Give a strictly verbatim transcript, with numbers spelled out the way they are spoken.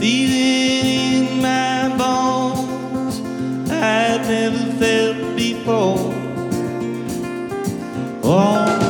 feel it in my bones. I've never felt before. Oh,